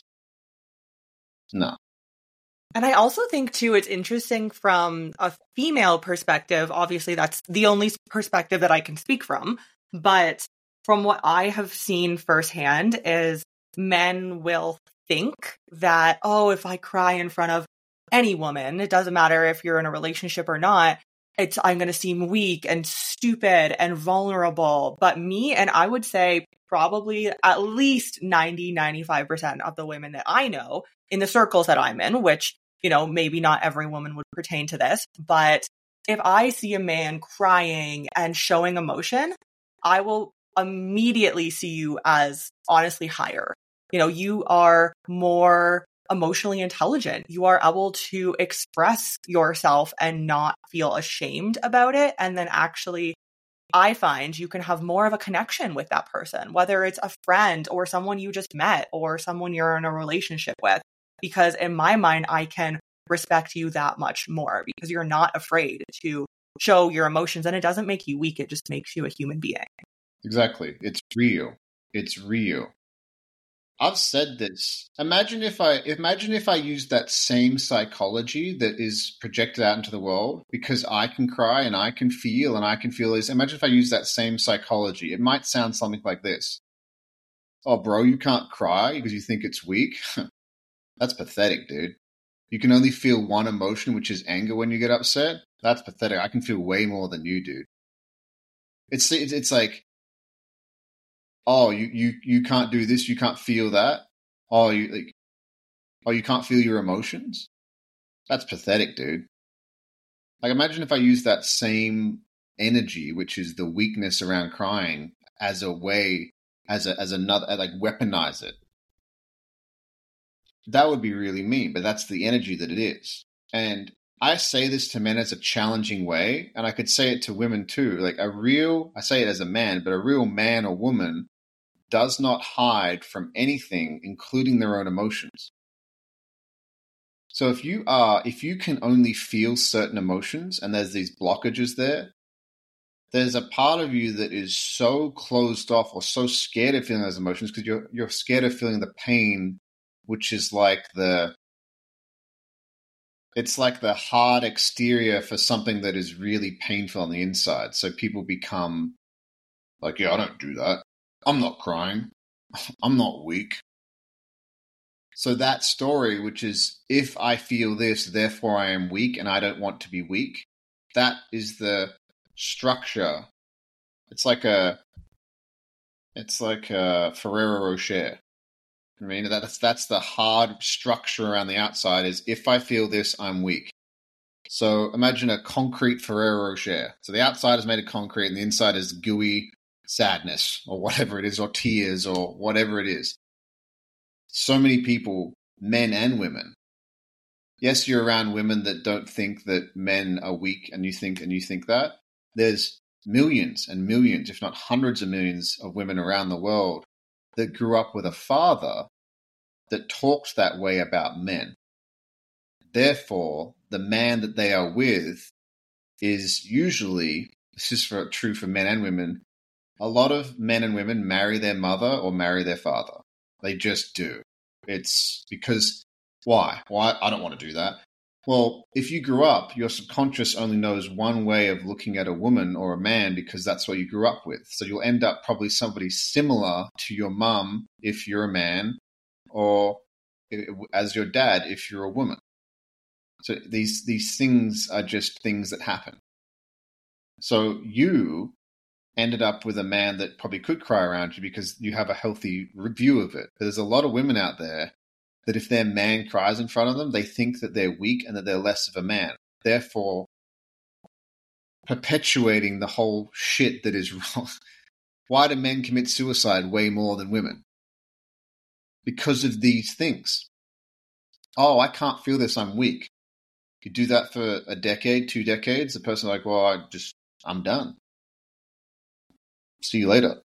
No. And I also think, too, it's interesting from a female perspective. Obviously, that's the only perspective that I can speak from. But from what I have seen firsthand is men will think that, oh, if I cry in front of any woman, it doesn't matter if you're in a relationship or not, it's I'm going to seem weak and stupid and vulnerable. But me, and I would say probably at least ninety, ninety-five percent of the women that I know in the circles that I'm in, which, you know, maybe not every woman would pertain to this, but if I see a man crying and showing emotion, I will immediately see you as honestly higher. You know, you are more emotionally intelligent. You are able to express yourself and not feel ashamed about it. And then actually, I find you can have more of a connection with that person, whether it's a friend or someone you just met or someone you're in a relationship with. Because in my mind, I can respect you that much more because you're not afraid to show your emotions. And it doesn't make you weak. It just makes you a human being. Exactly. It's real. It's real. I've said this. Imagine if I imagine if I used that same psychology that is projected out into the world because I can cry and I can feel and I can feel this. Imagine if I use that same psychology. It might sound something like this. Oh, bro, you can't cry because you think it's weak? That's pathetic, dude. You can only feel one emotion, which is anger when you get upset? That's pathetic. I can feel way more than you, dude. It's it's, it's like, oh, you, you, you can't do this, you can't feel that. Oh, you like, oh, you can't feel your emotions? That's pathetic, dude. Like, imagine if I used that same energy, which is the weakness around crying, as a way, as a as another, like weaponize it. That would be really mean, but that's the energy that it is. And I say this to men as a challenging way, and I could say it to women too. Like a real, I say it as a man, but a real man or woman does not hide from anything, including their own emotions. So if you are, if you can only feel certain emotions and there's these blockages there, there's a part of you that is so closed off or so scared of feeling those emotions because you're you're scared of feeling the pain, which is like the, it's like the hard exterior for something that is really painful on the inside. So people become like, yeah, I don't do that. I'm not crying. I'm not weak. So that story, which is, if I feel this, therefore I am weak and I don't want to be weak, that is the structure. It's like a, it's like a Ferrero Rocher. I mean, that's, that's the hard structure around the outside is, if I feel this, I'm weak. So imagine a concrete Ferrero Rocher. So the outside is made of concrete and the inside is gooey sadness or whatever it is, or tears or whatever it is. So many people, men and women. Yes, you're around women that don't think that men are weak, and you think and you think that. There's millions and millions, if not hundreds of millions, of women around the world that grew up with a father that talked that way about men. Therefore, the man that they are with is usually, this is for, true for men and women, a lot of men and women marry their mother or marry their father. They just do. It's because, why? Why? I don't want to do that. Well, if you grew up, your subconscious only knows one way of looking at a woman or a man because that's what you grew up with. So you'll end up probably somebody similar to your mum if you're a man, or as your dad if you're a woman. So these these things are just things that happen. So you ended up with a man that probably could cry around you because you have a healthy view of it. But there's a lot of women out there that if their man cries in front of them, they think that they're weak and that they're less of a man. Therefore, perpetuating the whole shit that is wrong. Why do men commit suicide way more than women? Because of these things. Oh, I can't feel this, I'm weak. You do that for a decade, two decades, the person's like, well, I just, I'm done. See you later.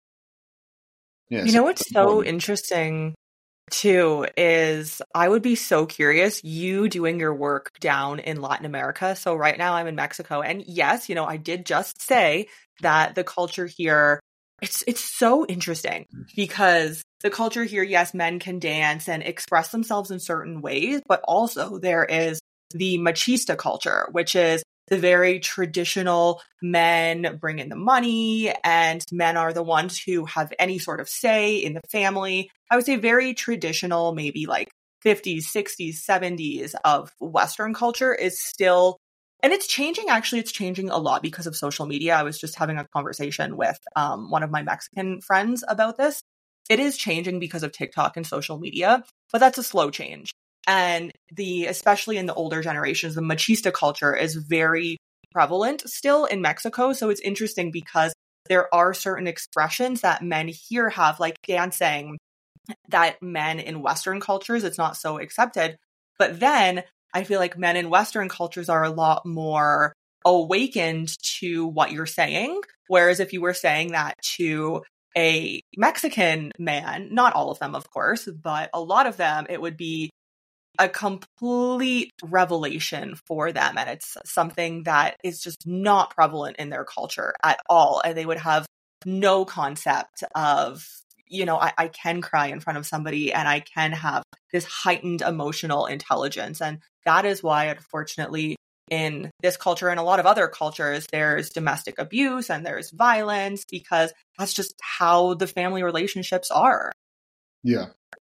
Yeah, you so know what's so important. Interesting too is I would be so curious, you doing your work down in Latin America. So right now I'm in Mexico, and yes, you know, I did just say that the culture here, it's it's so interesting because the culture here, yes, men can dance and express themselves in certain ways, but also there is the machista culture, which is the very traditional men bring in the money and men are the ones who have any sort of say in the family. I would say very traditional, maybe like fifties, sixties, seventies of Western culture is still, and it's changing. Actually, it's changing a lot because of social media. I was just having a conversation with um, one of my Mexican friends about this. It is changing because of TikTok and social media, but that's a slow change. And the, especially in the older generations, the machista culture is very prevalent still in Mexico. So it's interesting because there are certain expressions that men here have, like dancing, that men in Western cultures, it's not so accepted. But then I feel like men in Western cultures are a lot more awakened to what you're saying. Whereas if you were saying that to a Mexican man, not all of them, of course, but a lot of them, it would be a complete revelation for them. And it's something that is just not prevalent in their culture at all. And they would have no concept of, you know, I, I can cry in front of somebody and I can have this heightened emotional intelligence. And that is why, unfortunately, in this culture and a lot of other cultures, there's domestic abuse and there's violence because that's just how the family relationships are. Yeah.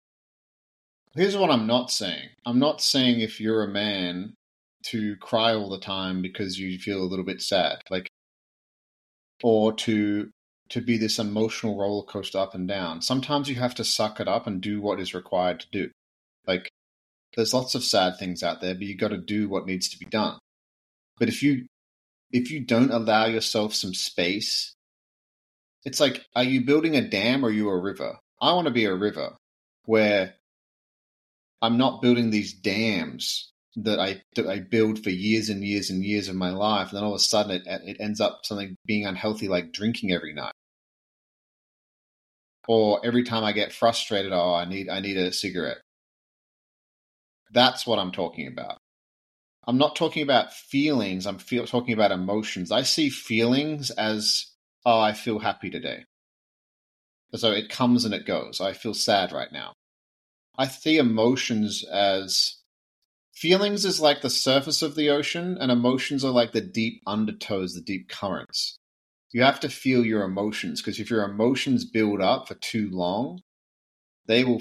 Here's what I'm not saying. I'm not saying if you're a man to cry all the time because you feel a little bit sad, like, or to to be this emotional roller coaster up and down. Sometimes you have to suck it up and do what is required to do. Like, there's lots of sad things out there, but you got to do what needs to be done. But if you if you don't allow yourself some space, it's like, are you building a dam or are you a river? I want to be a river where I'm not building these dams that I that I build for years and years and years of my life, and then all of a sudden it it ends up something being unhealthy, like drinking every night, or every time I get frustrated, oh, I need I need a cigarette. That's what I'm talking about. I'm not talking about feelings. I'm feel, talking about emotions. I see feelings as, oh, I feel happy today. So it comes and it goes. I feel sad right now. I see emotions as, feelings is like the surface of the ocean, and emotions are like the deep undertows, the deep currents. You have to feel your emotions, because if your emotions build up for too long, they will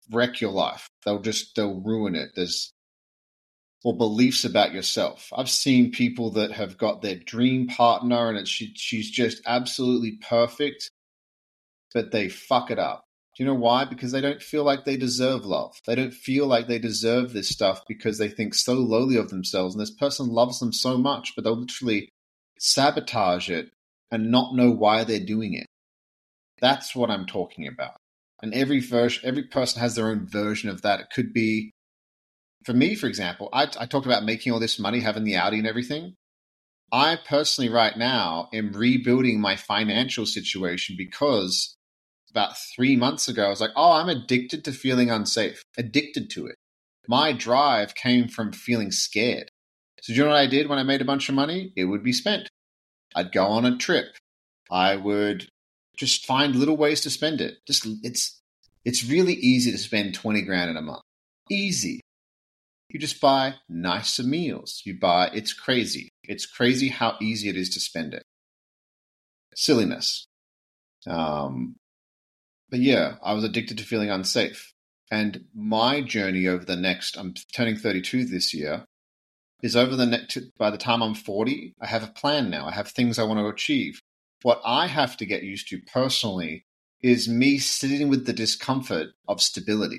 wreck your life. They'll just, they'll ruin it. There's, or beliefs about yourself. I've seen people that have got their dream partner and it's, she, she's just absolutely perfect, but they fuck it up. Do you know why? Because they don't feel like they deserve love. They don't feel like they deserve this stuff because they think so lowly of themselves. And this person loves them so much, but they'll literally sabotage it and not know why they're doing it. That's what I'm talking about. And every version, every person has their own version of that. It could be, for me, for example, I, I talked about making all this money, having the Audi and everything. I personally right now am rebuilding my financial situation because about three months ago, I was like, oh, I'm addicted to feeling unsafe, addicted to it. My drive came from feeling scared. So do you know what I did when I made a bunch of money? It would be spent. I'd go on a trip. I would just find little ways to spend it. Just it's it's really easy to spend twenty grand in a month. Easy. You just buy nicer meals. You buy, it's crazy. It's crazy how easy it is to spend it. Silliness. Um, but yeah, I was addicted to feeling unsafe. And my journey over the next, I'm turning thirty-two this year, is over the next, by the time I'm forty, I have a plan now. I have things I want to achieve. What I have to get used to personally is me sitting with the discomfort of stability.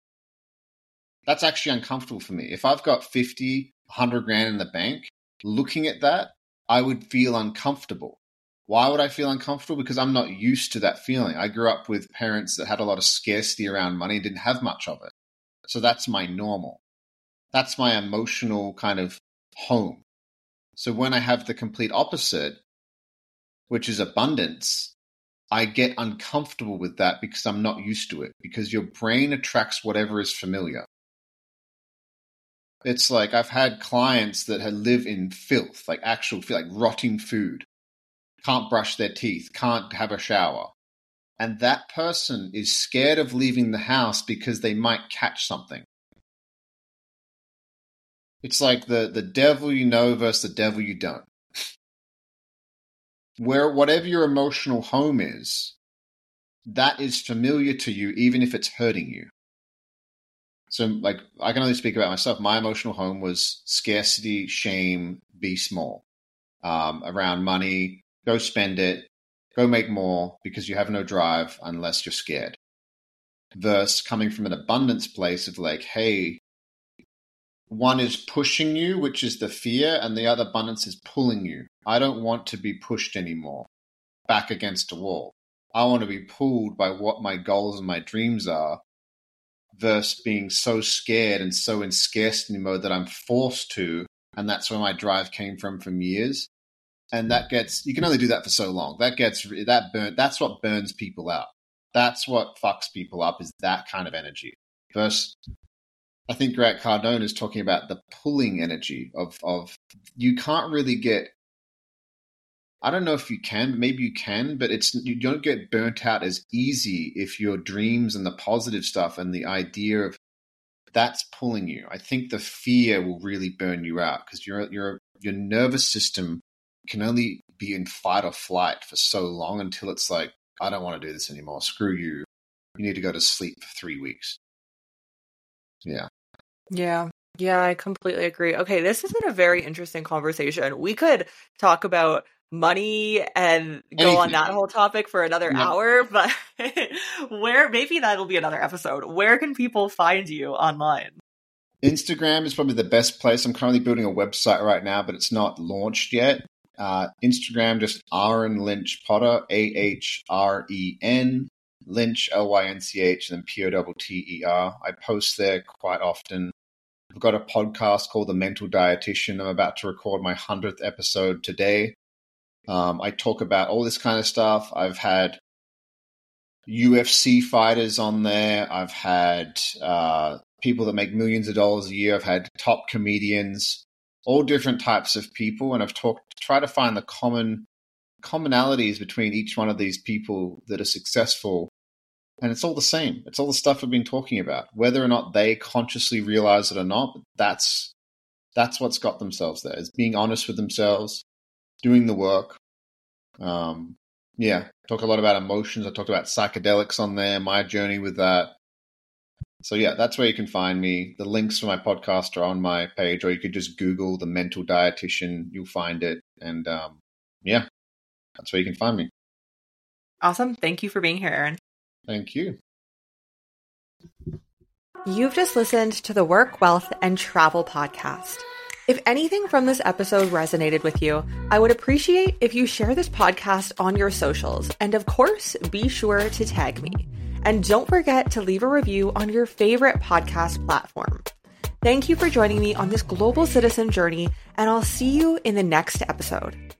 That's actually uncomfortable for me. If I've got fifty, one hundred grand in the bank, looking at that, I would feel uncomfortable. Why would I feel uncomfortable? Because I'm not used to that feeling. I grew up with parents that had a lot of scarcity around money and didn't have much of it. So that's my normal. That's my emotional kind of home. So when I have the complete opposite, which is abundance, I get uncomfortable with that because I'm not used to it, because your brain attracts whatever is familiar. It's like I've had clients that had live in filth, like actual like rotting food, can't brush their teeth, can't have a shower. And that person is scared of leaving the house because they might catch something. It's like the, the devil you know versus the devil you don't. Where whatever your emotional home is, that is familiar to you, even if it's hurting you. So, like, I can only speak about myself. My emotional home was scarcity, shame, be small. Um, around money, go spend it, go make more because you have no drive unless you're scared. Versus coming from an abundance place of like, hey, one is pushing you, which is the fear, and the other abundance is pulling you. I don't want to be pushed anymore, back against a wall. I want to be pulled by what my goals and my dreams are, versus being so scared and so in scarcity mode that I'm forced to, and that's where my drive came from from years. And that gets, you can only do that for so long. That gets, that burn, that's what burns people out. That's what fucks people up, is that kind of energy. Versus, I think Grant Cardone is talking about the pulling energy of, of, you can't really get, I don't know if you can, maybe you can, but it's, you don't get burnt out as easy if your dreams and the positive stuff and the idea of that's pulling you. I think the fear will really burn you out because your your your nervous system can only be in fight or flight for so long until it's like, I don't want to do this anymore. Screw you. You need to go to sleep for three weeks. Yeah. Yeah. Yeah, I completely agree. Okay, this has been a very interesting conversation. We could talk about money and go Anything. on that whole topic for another Yep. hour, but where, maybe that'll be another episode. Where can people find you online? Instagram is probably the best place. I'm currently building a website right now, but it's not launched yet. Uh, Instagram, just Aaron Lynch Potter, A H R E N, Lynch, L Y N C H, and then P O T T E R. I post there quite often. I've got a podcast called The Mental Dietitian. I'm about to record my hundredth episode today. Um, I talk about all this kind of stuff. I've had U F C fighters on there. I've had uh, people that make millions of dollars a year. I've had top comedians, all different types of people. And I've talked, try to find the common commonalities between each one of these people that are successful. And it's all the same. It's all the stuff we've been talking about. Whether or not they consciously realize it or not, that's that's what's got themselves there. Is being honest with themselves, doing the work. Um, yeah, talk a lot about emotions. I talked about psychedelics on there, my journey with that. So yeah, that's where you can find me. The links for my podcast are on my page, or you could just Google The Mental Dietitian. You'll find it. And um, yeah, that's where you can find me. Awesome. Thank you for being here, Aaron. Thank you. You've just listened to the Work, Wealth, and Travel podcast. If anything from this episode resonated with you, I would appreciate if you share this podcast on your socials. And of course, be sure to tag me. And don't forget to leave a review on your favorite podcast platform. Thank you for joining me on this global citizen journey, and I'll see you in the next episode.